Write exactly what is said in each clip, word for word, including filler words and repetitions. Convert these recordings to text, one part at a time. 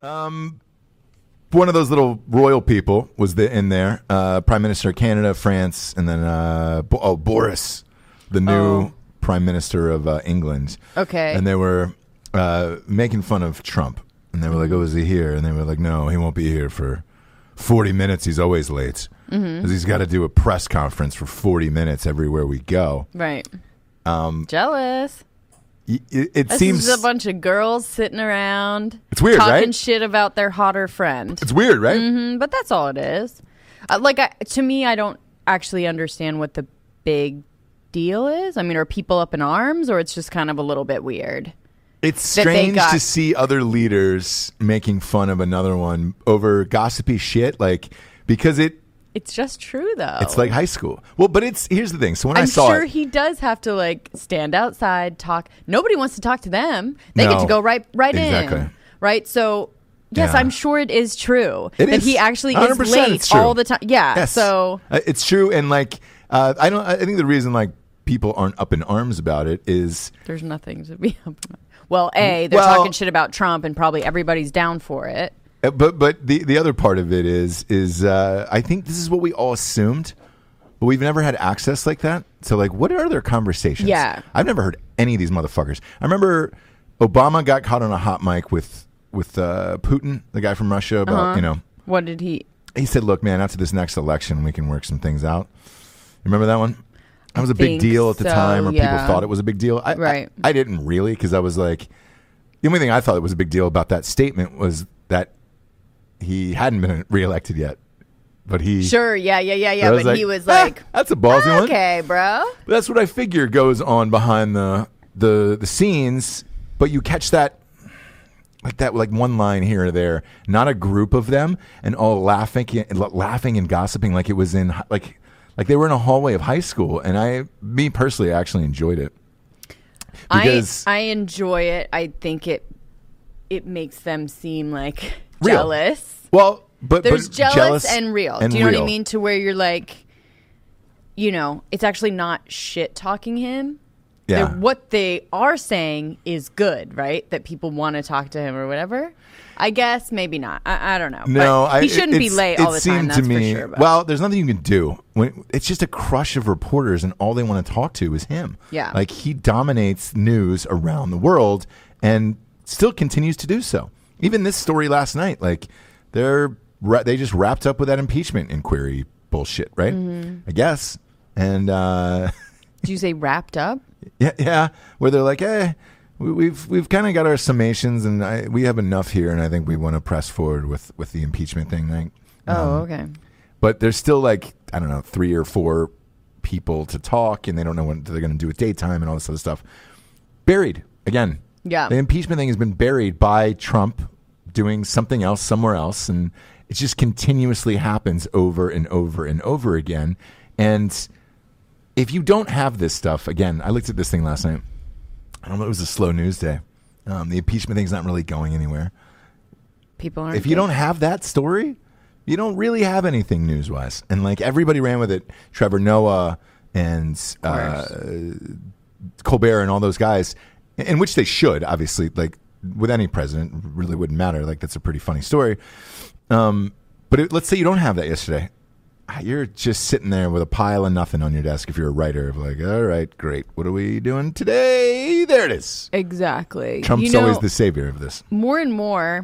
Um, one of those little royal people was the, in there. Uh, Prime Minister of Canada, France, and then uh, Bo- oh Boris, the new Oh. Prime Minister of uh, England. Okay. And they were uh, making fun of Trump. And they were like, oh, is he here? And they were like, no, he won't be here for forty minutes. He's always late. Because Mm-hmm. he's got to do a press conference for forty minutes everywhere we go. Right. Um, Jealous. y- It, it This seems... is a bunch of girls sitting around. It's weird, talking right? shit about their hotter friend. It's weird, right? Mm, but that's all it is. Uh, like, I, to me, I don't actually understand what the big deal is. I mean, are people up in arms, or it's just kind of a little bit weird? It's that they strange got- to see other leaders making fun of another one over gossipy shit, like because it It's just true, though. it's like high school. Well, but it's here's the thing. So when I I'm saw sure it, he does have to like stand outside, talk. Nobody wants to talk to them. They get No. to go right, right Exactly. in, right? So yes, Yeah. I'm sure it is true It that is. he actually one hundred is percent late it's true. all the time. Yeah. Yes. So Uh, it's true, and like uh, I don't. I think the reason like people aren't up in arms about it is there's nothing to be up about. Well, A, they're Well- talking shit about Trump, and probably everybody's down for it. Uh, But but the the other part of it is is uh, I think this is what we all assumed, but we've never had access like that. So like, what are their conversations? Yeah. I've never heard any of these motherfuckers. I remember Obama got caught on a hot mic with with uh, Putin, the guy from Russia, about Uh-huh. you know. What did he? He said, "Look, man, after this next election, we can work some things out." Remember that one? That was a big think deal at the so, time, or yeah. people thought it was a big deal. I, Right. I, I didn't really, because I was like, the only thing I thought it was a big deal about that statement was that he hadn't been reelected yet, but he Sure, yeah, yeah, yeah, yeah. I But was like, he was "Ah, like, that's a ballsy one." okay, bro. But that's what I figure goes on behind the the the scenes. But you catch that like that like one line here or there, not a group of them, and all laughing laughing and gossiping like it was in like like they were in a hallway of high school. And I, me personally, actually enjoyed it because I I enjoy it. I think it it makes them seem like Real. jealous. well, but There's but jealous, and real. and Do you know what real. I mean? To where you're like, you know, it's actually not shit talking him. Yeah. They're- what they are saying is good, right? That people want to talk to him or whatever. I guess maybe not. I, I don't know. No, But I, he shouldn't be it's- late it all the time. seemed That's to me, for sure. But well, there's nothing you can do. When, it's just a crush of reporters, and all they want to talk to is him. Yeah. like he dominates news around the world, and still continues to do so. Even this story last night, like they're ra- they just wrapped up with that impeachment inquiry bullshit, right? Mm-hmm. I guess, and uh, did you say wrapped up? yeah, yeah, where they're like, eh. we- We've we've kind of got our summations, and I, we have enough here, and I think we want to press forward with, with the impeachment thing. Like, Oh, um, okay. But there's still like, I don't know, three or four people to talk, and they don't know what they're going to do with daytime and all this other stuff. Buried again. Yeah. The impeachment thing has been buried by Trump doing something else somewhere else, and it just continuously happens over and over and over again. And if you don't have this stuff, again, I looked at this thing last night. I don't know, it was a slow news day. Um, the impeachment thing's not really going anywhere. People aren't. If you don't have that story, you don't really have anything news-wise. And like everybody ran with it. Trevor Noah and uh, Colbert and all those guys, in which they should, obviously, like with any president, really wouldn't matter. Like that's a pretty funny story. Um, but it, let's say you don't have that yesterday. You're just sitting there with a pile of nothing on your desk if you're a writer of like, all right, great. What are we doing today? There it is. Exactly. Trump's You know, always the savior of this. more and more,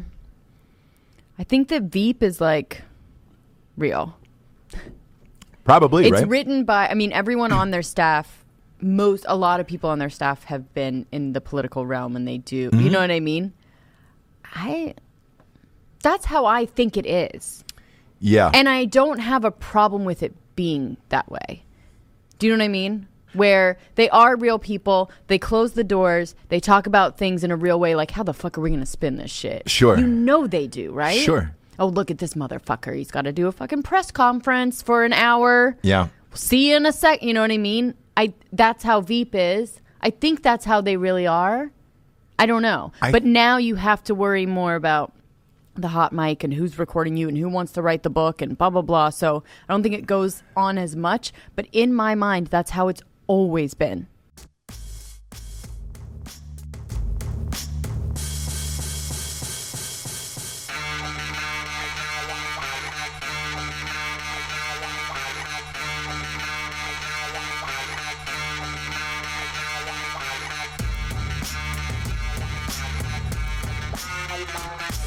I think that Veep is like real. Probably, It's right? written by, I mean, everyone on their staff, most, a lot of people on their staff have been in the political realm and they do, Mm-hmm. you know what I mean? I, that's how I think it is. Yeah. And I don't have a problem with it being that way. Do you know what I mean? Where they are real people, they close the doors, they talk about things in a real way, like how the fuck are we going to spin this shit? Sure. You know they do, right? Sure. Oh, look at this motherfucker. He's got to do a fucking press conference for an hour. Yeah. See you in a sec. You know what I mean? I that's how Veep is. I think that's how they really are. I don't know. I- but now you have to worry more about the hot mic and who's recording you and who wants to write the book and blah, blah, blah. So I don't think it goes on as much. But in my mind, that's how it's always been. Bye.